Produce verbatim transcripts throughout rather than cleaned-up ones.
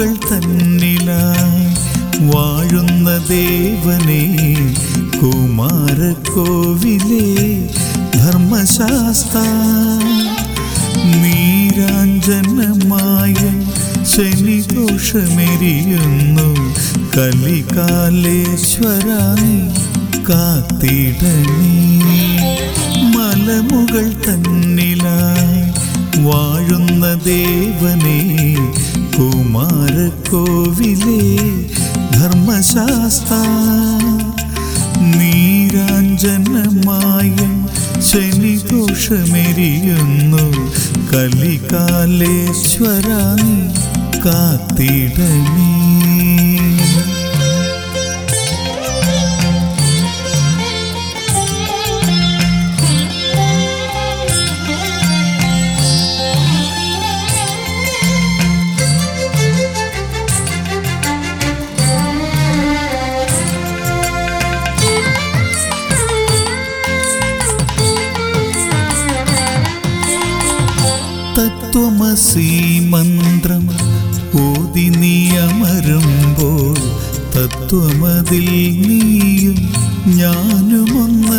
മലമുകൾ തന്നിലായി വാഴുന്ന ദേവനേ, കുമാരകോവിലേ ധർമ്മശാസ്താ, നീരാഞ്ജനമായ ശനിഘോഷമെരിയുന്നു കലികാലേശ്വരാ, നീ കാത്തിടണേ. മലമുകൾ തന്നിലായി വാഴുന്ന ദേവനേ, കുമാരകോവിലേ ധർമ്മശാസ്താ, നീരാഞ്ജനമായ ശനിഘോഷമെരിയുന്നു കലികാലേശ്വരാ, നീ കാത്തിടണേ. തത്വമസി മന്ത്രം ഓതി നീ അമരുമ്പോൾ, തത്വമതിൽ നീയും ഞാനുമൊന്ന്.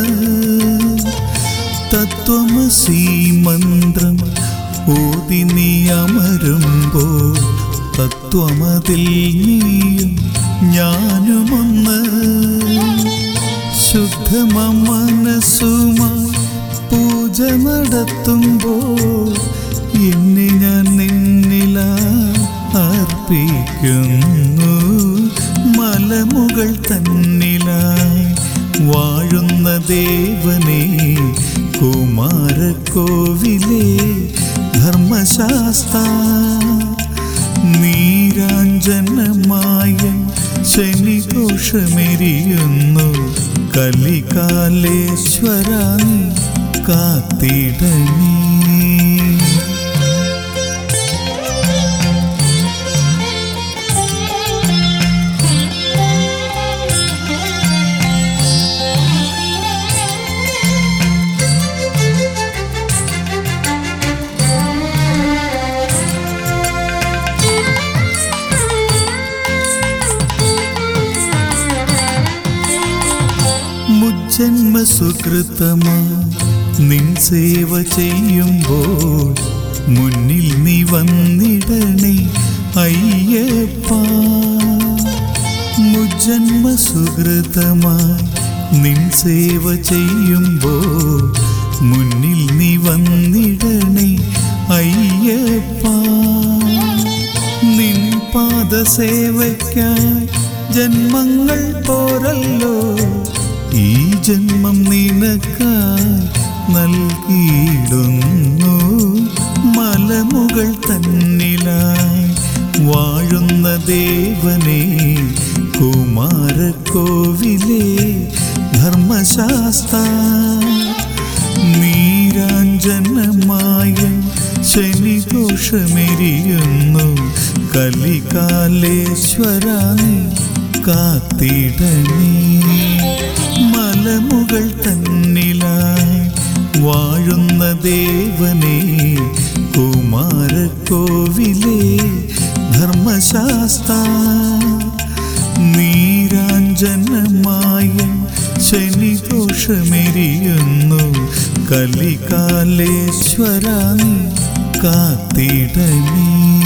തത്വമസി മന്ത്രം ഓതി നീ അമരുമ്പോൾ, തത്വമതിൽ നീയും ഞാനുമൊന്ന്. ശുദ്ധമനസ്സുമായി പൂജ നടത്തുമ്പോൾ, എന്നെ ഞാൻ നിന്നിലായി അർപ്പിക്കുന്നു. മലമുകൾ തന്നിലായി വാഴുന്ന ദേവനേ, കുമാരകോവിലേ ധർമ്മശാസ്താ, നീരാഞ്ജനമായ ശനിഘോഷമെരിയുന്നു കലികാലേശ്വരാ, നീ കാത്തിടണേ. ജന്മസുകൃതമായി നിൻ സേവ ചെയ്യുമ്പോൾ, മുന്നിൽ നീ വന്നിടണേ അയ്യപ്പ. മുജ്ജന്മസുകൃതമായി നിൻ സേവ ചെയ്യുമ്പോൾ, മുന്നിൽ നീ വന്നിടണേ അയ്യപ്പ. നിൻ പാദസേവയ്ക്കായി ജന്മങ്ങൾ പോരല്ലോ, ഈ ജന്മം നിനക്കായി നൽകിയിടുന്നു. മലമുകൾ തന്നിലായി വാഴുന്ന ദേവനേ, കുമാരകോവിലേ ധർമ്മശാസ്താ, നീരാഞ്ജനമായ ശനിഘോഷമെരിയുന്നു കലികാലേശ്വരാ, നീ കാത്തിടണേ. മലമുകൾ തന്നിലായി വാഴുന്ന ദേവനേ, കുമാരകോവിലേ ധർമ്മശാസ്താ, നീരാഞ്ജനമായ ശനിഘോഷമെരിയുന്നു കലികാലേശ്വരാ, നീ കാത്തിടണേ.